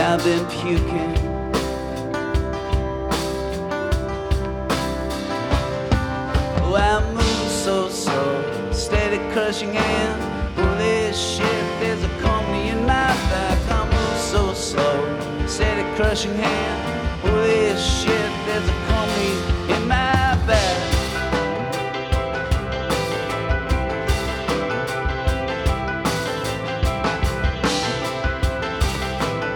I've been puking. Oh, I move so slow, steady crushing hand. Holy shit, there's a company in my back. I move so slow, steady crushing hand.